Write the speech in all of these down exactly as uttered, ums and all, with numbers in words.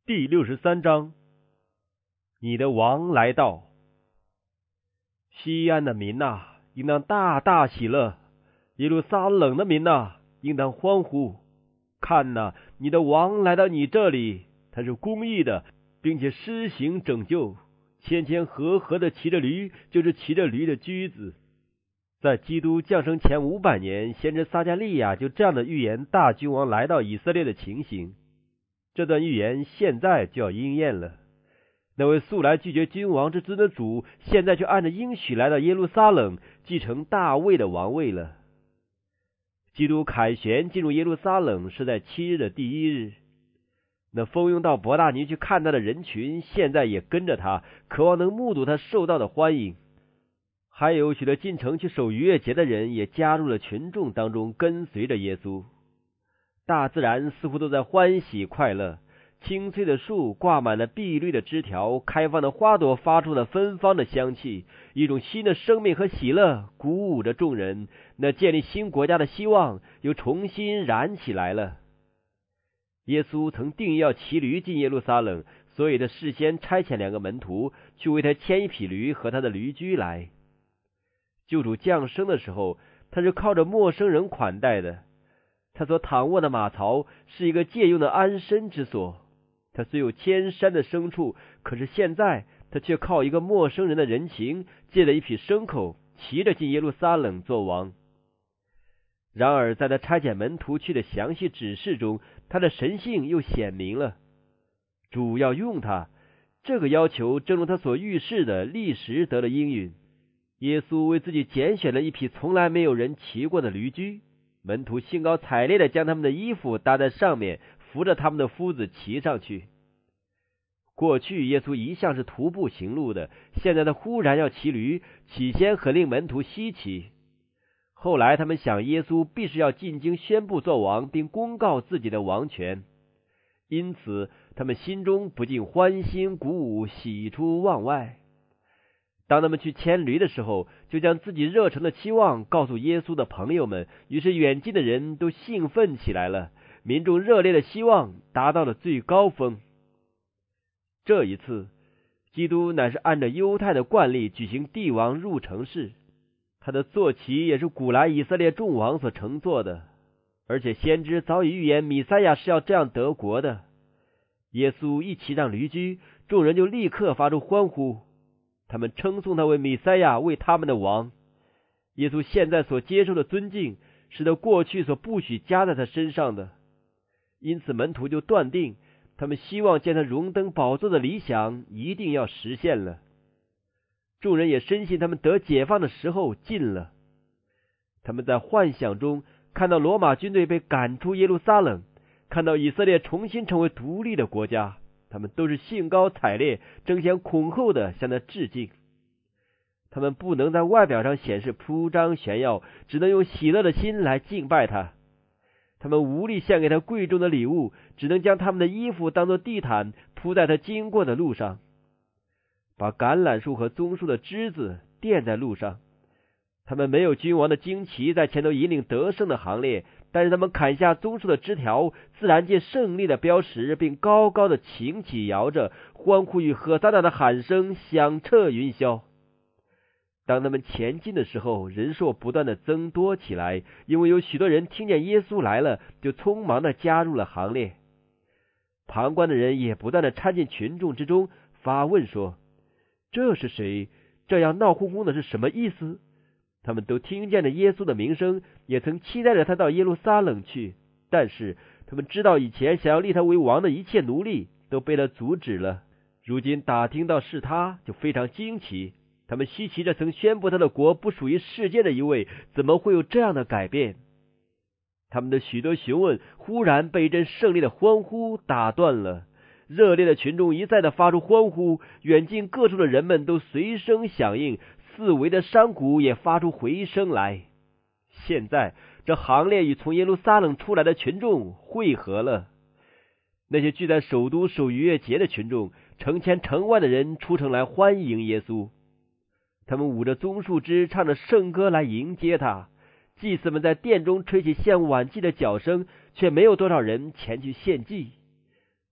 第六十三章，你的王来到。西安的民呐、啊，应当大大喜乐；耶路撒冷的民呐、啊，应当欢呼。看呐、啊，你的王来到你这里，他是公义的，并且施行拯救。谦谦和和的骑着驴，就是骑着驴的驹子。在基督降生前五百年，先知撒迦利亚就这样的预言大君王来到以色列的情形。这段预言现在就要应验了。那位素来拒绝君王之尊的主，现在却按着应许来到耶路撒冷，继承大卫的王位了。基督凯旋进入耶路撒冷是在七日的第一日。那蜂拥到伯大尼去看他的人群，现在也跟着他，渴望能目睹他受到的欢迎。还有许多进城去守逾越节的人，也加入了群众当中，跟随着耶稣。大自然似乎都在欢喜快乐，青翠的树挂满了碧绿的枝条，开放的花朵发出了芬芳的香气，一种新的生命和喜乐鼓舞着众人。那建立新国家的希望又重新燃起来了。耶稣曾定义要骑驴进耶路撒冷，所以他事先差遣两个门徒去为他牵一匹驴和他的驴驹来。救主降生的时候，他是靠着陌生人款待的。他所躺卧的马槽是一个借用的安身之所。他虽有千山的牲畜，可是现在他却靠一个陌生人的人情，借了一匹牲口，骑着进耶路撒冷做王。然而在他差遣门徒去的详细指示中，他的神性又显明了。主要用他，这个要求正如他所预示的，立时得了应允。耶稣为自己拣选了一匹从来没有人骑过的驴驹，门徒兴高采烈地将他们的衣服搭在上面，扶着他们的夫子骑上去。过去耶稣一向是徒步行路的，现在他忽然要骑驴，起先很令门徒稀奇。后来他们想耶稣必是要进京宣布作王，并公告自己的王权，因此他们心中不禁欢欣鼓舞，喜出望外。当他们去牵驴的时候，就将自己热诚的期望告诉耶稣的朋友们，于是远近的人都兴奋起来了，民众热烈的希望达到了最高峰。这一次，基督乃是按照犹太的惯例举行帝王入城式，他的坐骑也是古来以色列众王所乘坐的，而且先知早已预言弥赛亚是要这样得国的。耶稣一骑上驴驹，众人就立刻发出欢呼，他们称颂他为弥赛亚，为他们的王。耶稣现在所接受的尊敬，是他过去所不许加在他身上的，因此门徒就断定，他们希望见他荣登宝座的理想一定要实现了。众人也深信他们得解放的时候近了。他们在幻想中看到罗马军队被赶出耶路撒冷，看到以色列重新成为独立的国家，他们都是兴高采烈，争先恐后的向他致敬。他们不能在外表上显示铺张炫耀，只能用喜乐的心来敬拜他。他们无力献给他贵重的礼物，只能将他们的衣服当作地毯铺在他经过的路上，把橄榄树和棕树的枝子垫在路上。他们没有君王的旌旗在前头引领得胜的行列，但是他们砍下棕树的枝条，自然界胜利的标识，并高高的擎起摇着，欢呼与何撒那的喊声响彻云霄。当他们前进的时候，人数不断的增多起来，因为有许多人听见耶稣来了，就匆忙的加入了行列。旁观的人也不断的掺进群众之中，发问说：这是谁？这样闹哄哄的是什么意思？他们都听见了耶稣的名声，也曾期待着他到耶路撒冷去，但是他们知道以前想要立他为王的一切奴隶都被他阻止了，如今打听到是他，就非常惊奇。他们稀奇着曾宣布他的国不属于世界的一位，怎么会有这样的改变？他们的许多询问忽然被一阵胜利的欢呼打断了，热烈的群众一再的发出欢呼，远近各处的人们都随声响应，四围的山谷也发出回声来。现在这行列与从耶路撒冷出来的群众汇合了。那些聚在首都守逾越节的群众，成千成万的人出城来欢迎耶稣。他们舞着棕树枝，唱着圣歌来迎接他。祭司们在殿中吹起献晚祭的角声，却没有多少人前去献祭。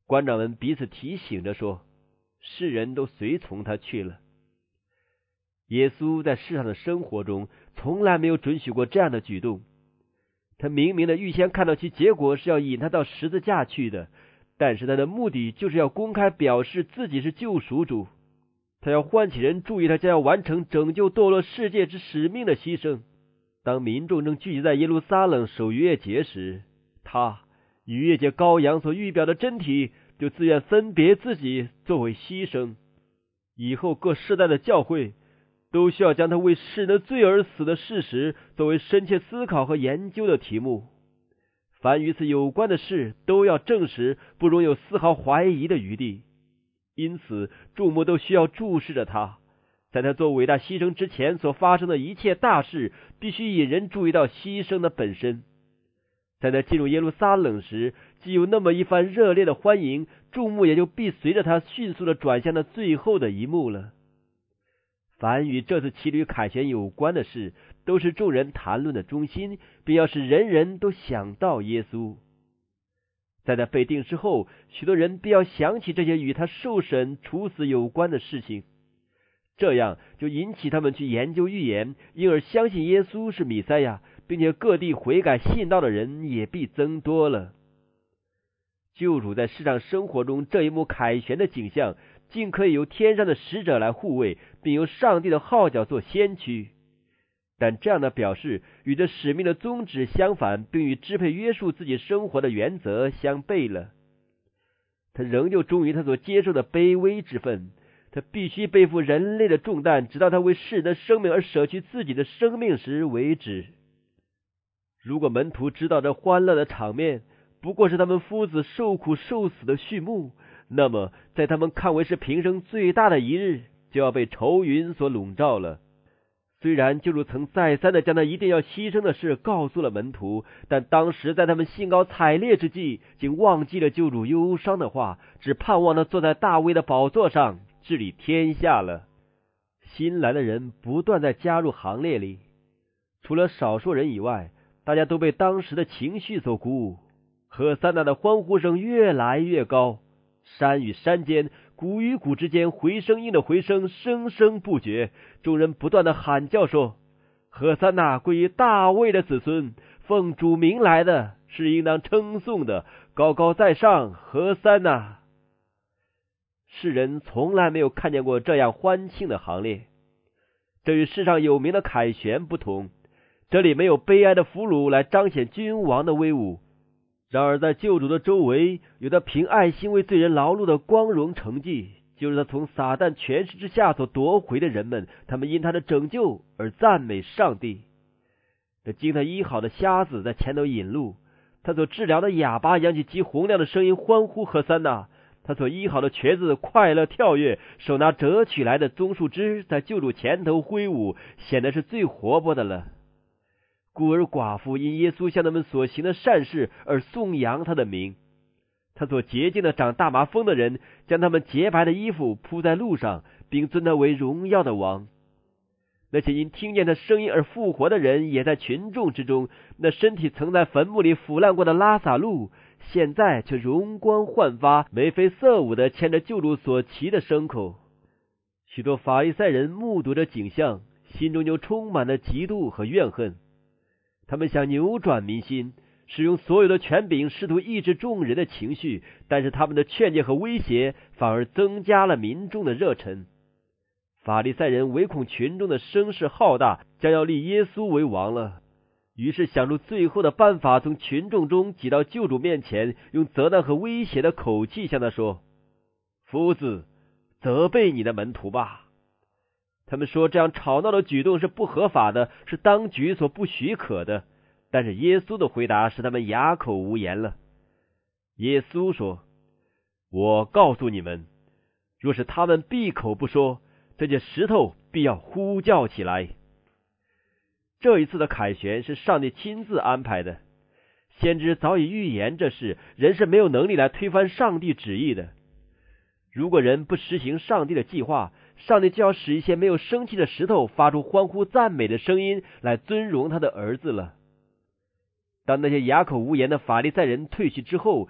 官长们彼此提醒着说，世人都随从他去了。耶稣在世上的生活中从来没有准许过这样的举动，他明明的预先看到其结果是要引他到十字架去的，但是他的目的就是要公开表示自己是救赎主，他要唤起人注意他将要完成拯救堕落世界之使命的牺牲。当民众正聚集在耶路撒冷守逾越节时，他逾越节羔羊所预表的真体就自愿分别自己作为牺牲。以后各世代的教会都需要将他为世人的罪而死的事实作为深切思考和研究的题目。凡与此有关的事都要证实，不容有丝毫怀疑的余地。因此众目都需要注视着他，在他做伟大牺牲之前所发生的一切大事必须引人注意到牺牲的本身。在他进入耶路撒冷时，既有那么一番热烈的欢迎，众目也就必随着他迅速的转向那最后的一幕了。凡与这次骑驴凯旋有关的事，都是众人谈论的中心，并要使人人都想到耶稣。在他被定之后，许多人必要想起这些与他受审处死有关的事情，这样就引起他们去研究预言，因而相信耶稣是弥赛亚，并且各地悔改信道的人也必增多了。救主在世上生活中这一幕凯旋的景象，竟可以由天上的使者来护卫，并由上帝的号角做先驱。但这样的表示与这使命的宗旨相反，并与支配约束自己生活的原则相悖了。他仍旧忠于他所接受的卑微之分，他必须背负人类的重担，直到他为世人的生命而舍去自己的生命时为止。如果门徒知道这欢乐的场面不过是他们夫子受苦受死的序幕，那么在他们看为是平生最大的一日，就要被愁云所笼罩了。虽然救主曾再三的将他一定要牺牲的事告诉了门徒，但当时在他们兴高采烈之际，竟忘记了救主忧伤的话，只盼望他坐在大卫的宝座上治理天下了。新来的人不断在加入行列里，除了少数人以外，大家都被当时的情绪所鼓舞。何塞那的欢呼声越来越高，山与山间，谷与谷之间，回声音的回声声声不绝。众人不断的喊叫说：何塞那归于大卫的子孙，奉主名来的是应当称颂的，高高在上，何塞那。世人从来没有看见过这样欢庆的行列。这与世上有名的凯旋不同，这里没有悲哀的俘虏来彰显君王的威武。然而在救主的周围，有他凭爱心为罪人劳碌的光荣成绩，就是他从撒旦权势之下所夺回的人们，他们因他的拯救而赞美上帝。这经他医好的瞎子在前头引路，他所治疗的哑巴扬起极洪亮的声音欢呼何塞那，他所医好的瘸子快乐跳跃，手拿折取来的棕树枝在救主前头挥舞，显得是最活泼的了。孤儿寡妇因耶稣向他们所行的善事而颂扬他的名。他所洁净的长大麻风的人，将他们洁白的衣服铺在路上，并尊他为荣耀的王。那些因听见他声音而复活的人也在群众之中。那身体曾在坟墓里腐烂过的拉撒路，现在却容光焕发，眉飞色舞的牵着救主所骑的牲口。许多法利赛人目睹着景象，心中就充满了嫉妒和怨恨。他们想扭转民心，使用所有的权柄试图抑制众人的情绪，但是他们的劝诫和威胁反而增加了民众的热忱。法利赛人唯恐群众的声势浩大，将要立耶稣为王了，于是想出最后的办法，从群众中挤到救主面前，用责难和威胁的口气向他说：夫子，责备你的门徒吧。他们说这样吵闹的举动是不合法的，是当局所不许可的。但是耶稣的回答使他们哑口无言了。耶稣说：我告诉你们，若是他们闭口不说，这些石头必要呼叫起来。这一次的凯旋是上帝亲自安排的，先知早已预言这事，人是没有能力来推翻上帝旨意的。如果人不实行上帝的计划，上帝就要使一些没有生气的石头发出欢呼赞美的声音，来尊荣他的儿子了。当那些哑口无言的法利赛人退去之后，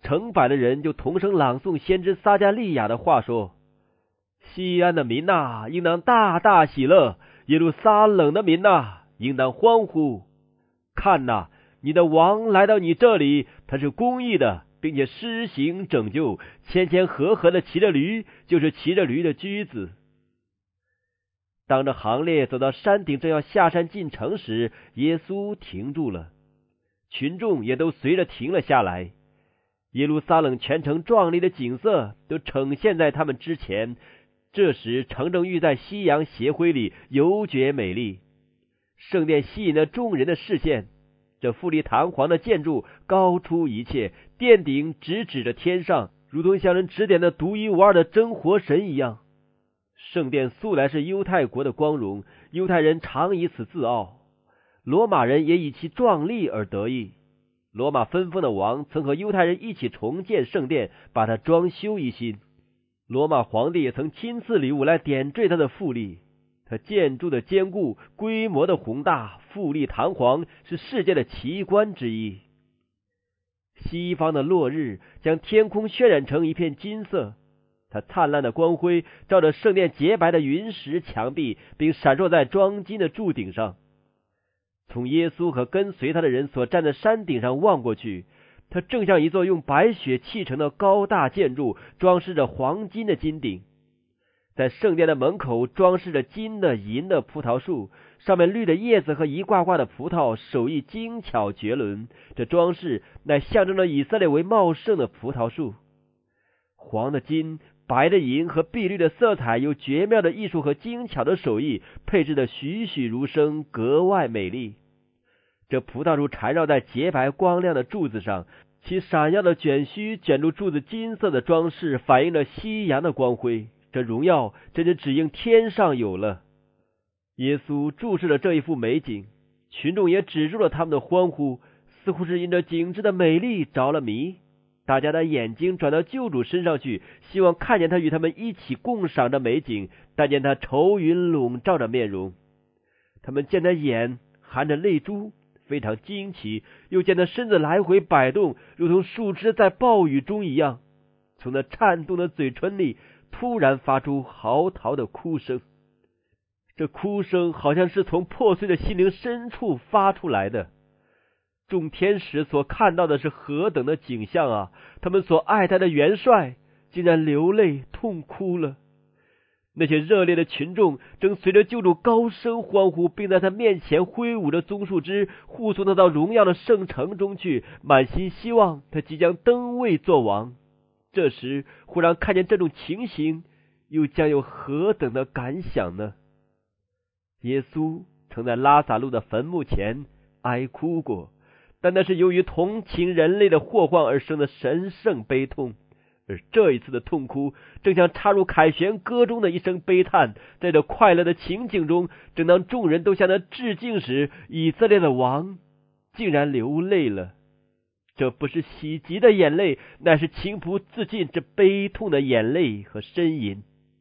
成百的人就同声朗诵先知撒迦利亚的话说：西安的民哪，应当大大喜乐；耶路撒冷的民哪，应当欢呼。看哪，你的王来到你这里，他是公义的，并且施行拯救，谦谦和和的骑着驴，就是骑着驴的驹子。当这行列走到山顶，正要下山进城时，耶稣停住了，群众也都随着停了下来。耶路撒冷全城壮丽的景色都呈现在他们之前，这时城正浴在夕阳斜晖里，尤觉美丽。圣殿吸引了众人的视线，这富丽堂皇的建筑高出一切，殿顶直指着天上，如同向人指点的独一无二的真活神一样。圣殿素来是犹太国的光荣，犹太人常以此自傲，罗马人也以其壮丽而得意。罗马分封的王曾和犹太人一起重建圣殿，把它装修一新。罗马皇帝也曾亲赐礼物来点缀他的富丽。它建筑的坚固，规模的宏大，富丽堂皇，是世界的奇观之一。西方的落日将天空渲染成一片金色，它灿烂的光辉照着圣殿洁白的云石墙壁，并闪烁在装金的柱顶上。从耶稣和跟随他的人所站的山顶上望过去，它正像一座用白雪砌成的高大建筑，装饰着黄金的金顶。在圣殿的门口装饰着金的、银的葡萄树，上面绿的叶子和一挂挂的葡萄，手艺精巧绝伦。这装饰乃象征着以色列为茂盛的葡萄树。黄的金、白的银和碧绿的色彩，有绝妙的艺术和精巧的手艺，配置的栩栩如生，格外美丽。这葡萄树缠绕在洁白光亮的柱子上，其闪耀的卷须卷入柱子金色的装饰，反映着夕阳的光辉。这荣耀真是只应天上有了。耶稣注视了这一幅美景，群众也止住了他们的欢呼，似乎是因着景致的美丽着了迷。大家的眼睛转到救主身上去，希望看见他与他们一起共赏着美景，但见他愁云笼罩着面容。他们见他眼含着泪珠，非常惊奇，又见他身子来回摆动，如同树枝在暴雨中一样。从那颤动的嘴唇里突然发出嚎啕的哭声，这哭声好像是从破碎的心灵深处发出来的。众天使所看到的是何等的景象啊！他们所爱戴的元帅竟然流泪痛哭了。那些热烈的群众正随着救主高声欢呼，并在他面前挥舞着棕树枝，护送他到荣耀的圣城中去，满心希望他即将登位作王。这时忽然看见这种情形，又将有何等的感想呢？耶稣曾在拉撒路的坟墓前哀哭过，但那是由于同情人类的祸患而生的神圣悲痛，而这一次的痛哭正像插入凯旋歌中的一声悲叹。在这快乐的情景中，正当众人都向他致敬时，以色列的王竟然流泪了。这不是喜极的眼泪，乃是情不自禁这悲痛的眼泪和呻吟。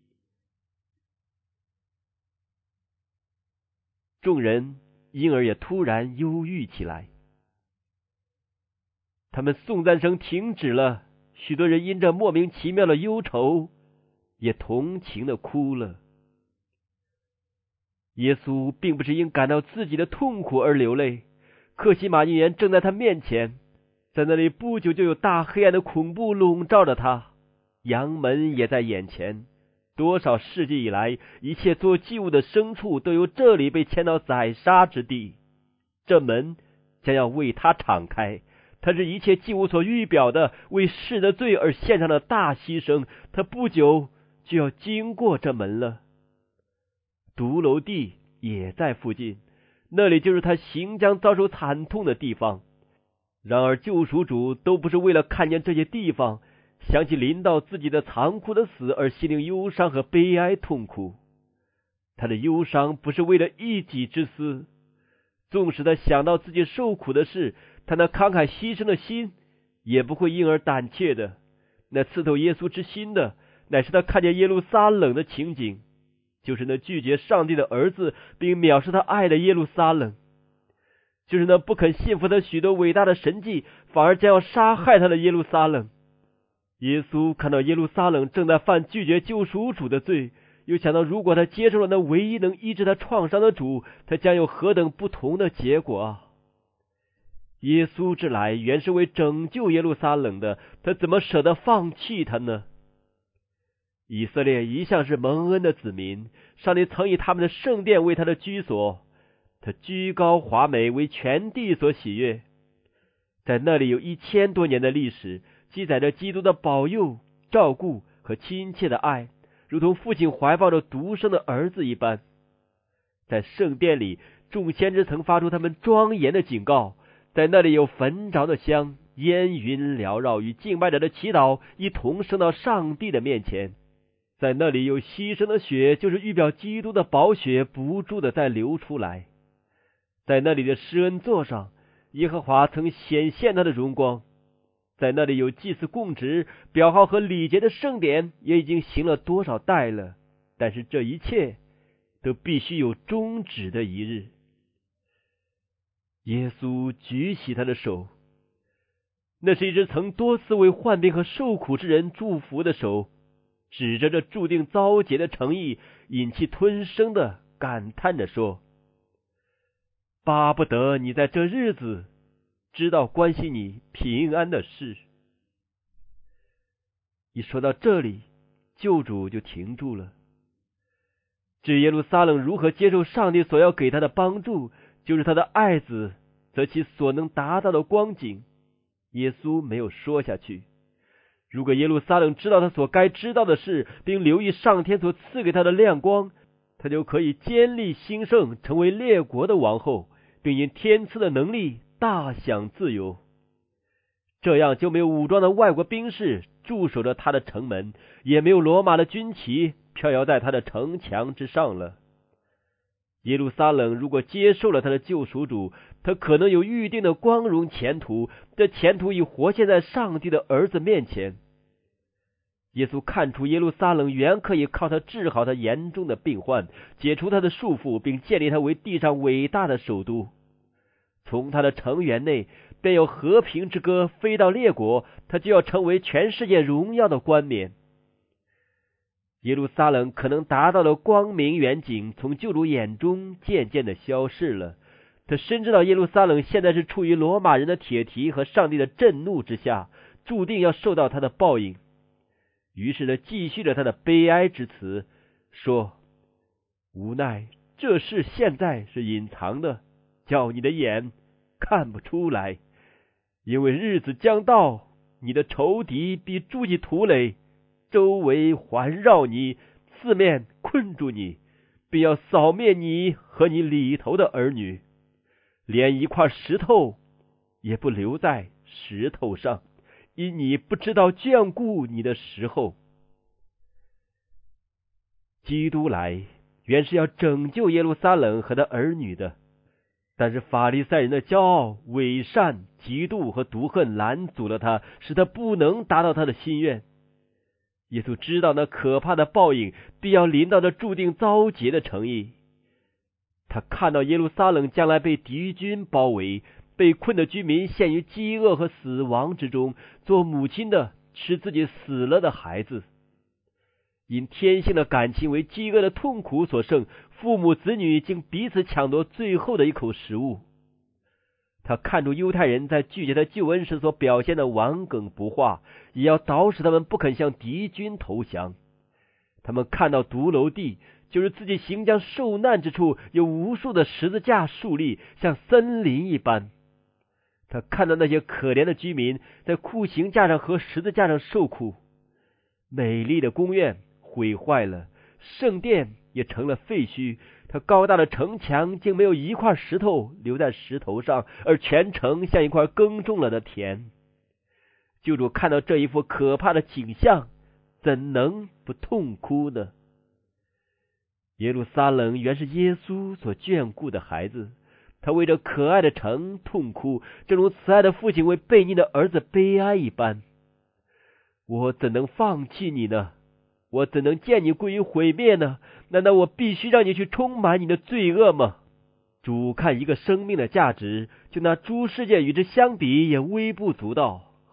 众人因而也突然忧郁起来，他们颂赞声停止了，许多人因着莫名其妙的忧愁也同情的哭了。耶稣并不是因感到自己的痛苦而流泪，客西马尼园正在他面前，在那里不久就有大黑暗的恐怖笼罩着他，阳门也在眼前。多少世纪以来，一切做祭物的牲畜都由这里被迁到宰杀之地，这门将要为他敞开。他是一切祭物所预表的，为世的罪而献上的大牺牲，他不久就要经过这门了。独楼地也在附近，那里就是他行将遭受惨痛的地方。然而救赎主都不是为了看见这些地方，想起临到自己的残酷的死而心灵忧伤和悲哀痛苦。他的忧伤不是为了一己之私，纵使他想到自己受苦的事，他那慷慨牺牲的心也不会因而胆怯的。那刺透耶稣之心的，乃是他看见耶路撒冷的情景，就是那拒绝上帝的儿子并藐视他爱的耶路撒冷，就是那不肯信服他许多伟大的神迹，反而将要杀害他的耶路撒冷。 耶稣看到耶路撒冷正在犯拒绝救赎主的罪，又想到如果他接受了那唯一能医治他创伤的主，他将有何等不同的结果啊！耶稣之来原是为拯救耶路撒冷的，他怎么舍得放弃他呢？以色列一向是蒙恩的子民，上帝曾以他们的圣殿为他的居所，他居高华美，为全地所喜悦。在那里有一千多年的历史，记载着基督的保佑、照顾和亲切的爱，如同父亲怀抱着独生的儿子一般。在圣殿里，众先知曾发出他们庄严的警告，在那里有焚着的香，烟云缭绕，与敬拜者的祈祷一同升到上帝的面前。在那里有牺牲的血，就是预表基督的宝血不住的在流出来。在那里的施恩座上，耶和华曾显现他的荣光。在那里有祭祀供职、表号和礼节的圣典，也已经行了多少代了，但是这一切都必须有终止的一日。耶稣举起他的手，那是一只曾多次为患病和受苦之人祝福的手，指着这注定遭劫的诚意，忍气吞声的感叹着说：巴不得你在这日子知道关系你平安的事。一说到这里，救主就停住了。至于耶路撒冷如何接受上帝所要给他的帮助，就是他的爱子则其所能达到的光景，耶稣没有说下去。如果耶路撒冷知道他所该知道的事，并留意上天所赐给他的亮光，他就可以坚立兴盛，成为列国的王后，并因天赐的能力大享自由。这样就没有武装的外国兵士驻守着他的城门，也没有罗马的军旗飘摇在他的城墙之上了。耶路撒冷如果接受了他的救赎主，他可能有预定的光荣前途，这前途已活现在上帝的儿子面前。耶稣看出耶路撒冷原可以靠他治好他严重的病患，解除他的束缚，并建立他为地上伟大的首都。从他的城垣内便有和平之歌飞到列国，他就要成为全世界荣耀的冠冕。耶路撒冷可能达到了光明远景，从救主眼中渐渐的消逝了。他深知道耶路撒冷现在是处于罗马人的铁蹄和上帝的震怒之下，注定要受到他的报应。于是他继续了他的悲哀之词，说：无奈这事现在是隐藏的，叫你的眼看不出来，因为日子将到，你的仇敌必筑起土垒，周围环绕你，四面困住你，并要扫灭你和你里头的儿女，连一块石头也不留在石头上，因你不知道眷顾你的时候。基督来原是要拯救耶路撒冷和他儿女的，但是法利赛人的骄傲、伪善、嫉妒和毒恨拦阻了他，使他不能达到他的心愿。耶稣知道那可怕的报应必要临到这注定遭劫的城邑。他看到耶路撒冷将来被敌军包围，被困的居民陷于饥饿和死亡之中，做母亲的吃自己死了的孩子。因天性的感情为饥饿的痛苦所胜，父母子女竟彼此抢夺最后的一口食物。他看出犹太人在拒绝他救恩时所表现的顽梗不化，也要导使他们不肯向敌军投降。他们看到独楼地，就是自己行将受难之处，有无数的十字架竖立，像森林一般。他看到那些可怜的居民在酷刑架上和十字架上受苦，美丽的宫院毁坏了，圣殿也成了废墟，它高大的城墙竟没有一块石头留在石头上，而全城像一块耕种了的田。救主看到这一幅可怕的景象，怎能不痛哭呢？耶路撒冷原是耶稣所眷顾的孩子，他为这可爱的城痛哭，正如慈爱的父亲为悖逆的儿子悲哀一般。我怎能放弃你呢？我怎能见你归于毁灭呢？难道我必须让你去充满你的罪恶吗？主看一个生命的价值，就拿诸世界与之相比也微不足道，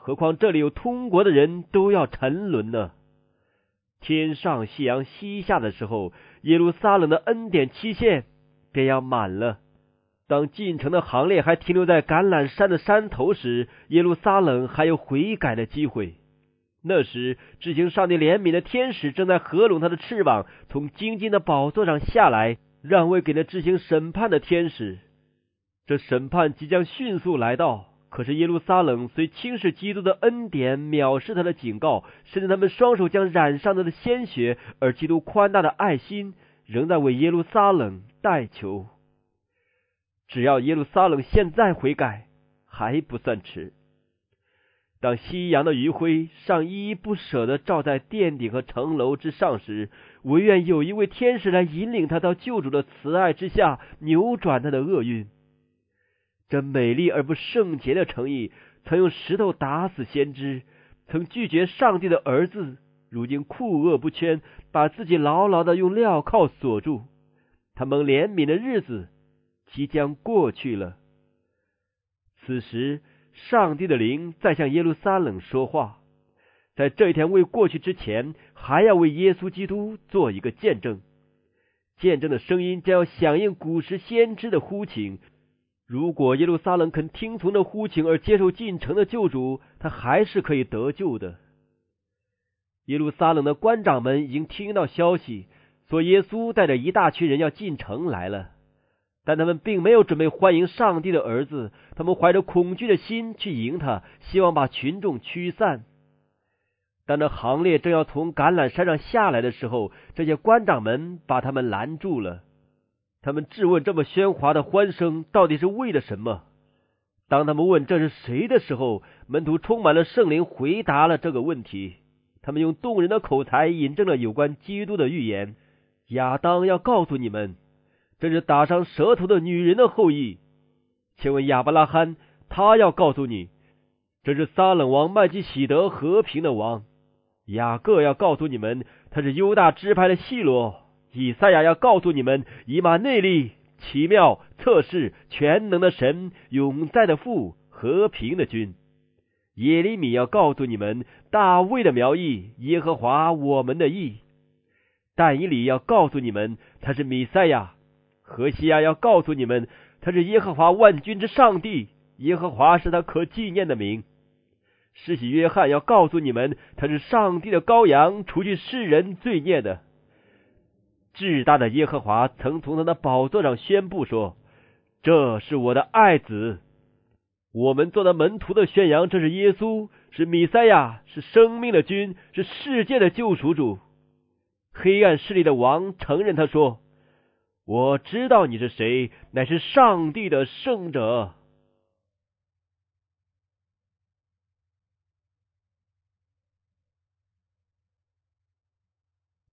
何况这里有通国的人都要沉沦呢。天上夕阳西下的时候，耶路撒冷的恩典期限便要满了。当进城的行列还停留在橄榄山的山头时，耶路撒冷还有悔改的机会。那时，执行上帝怜悯的天使正在合拢他的翅膀，从精金的宝座上下来，让位给那执行审判的天使。这审判即将迅速来到，可是耶路撒冷虽轻视基督的恩典，藐视他的警告，甚至他们双手将染上他的鲜血，而基督宽大的爱心仍在为耶路撒冷代求。只要耶路撒冷现在悔改，还不算迟。当夕阳的余晖尚依依不舍地照在殿顶和城楼之上时，唯愿有一位天使来引领他到救主的慈爱之下，扭转他的厄运。这美丽而不圣洁的城邑，曾用石头打死先知，曾拒绝上帝的儿子，如今酷恶不圈，把自己牢牢地用镣铐锁住。他蒙怜悯的日子即将过去了。此时上帝的灵在向耶路撒冷说话，在这一天未过去之前，还要为耶稣基督做一个见证。见证的声音将要响应古时先知的呼请。如果耶路撒冷肯听从这呼请而接受进城的救主，他还是可以得救的。耶路撒冷的官长们已经听到消息，说耶稣带着一大群人要进城来了，但他们并没有准备欢迎上帝的儿子，他们怀着恐惧的心去迎他，希望把群众驱散。当这行列正要从橄榄山上下来的时候，这些官长们把他们拦住了。他们质问这么喧哗的欢声到底是为了什么。当他们问这是谁的时候，门徒充满了圣灵回答了这个问题。他们用动人的口才引证了有关基督的预言。亚当要告诉你们，这是打伤舌头的女人的后裔。请问亚伯拉罕，他要告诉你，这是撒冷王麦基洗德和平的王。雅各要告诉你们，他是犹大支派的细罗。以赛亚要告诉你们，以马内利，奇妙测试全能的神，永在的父，和平的君。耶利米要告诉你们，大卫的苗裔，耶和华我们的义。但以理要告诉你们，他是弥赛亚。何西亚要告诉你们，他是耶和华万军之上帝，耶和华是他可纪念的名。施洗约翰要告诉你们，他是上帝的羔羊，除去世人罪孽的。至大的耶和华曾从他的宝座上宣布说，这是我的爱子。我们做的门徒的宣扬，这是耶稣，是弥赛亚，是生命的君，是世界的救赎主。黑暗势力的王承认他说，我知道你是谁，乃是上帝的圣者。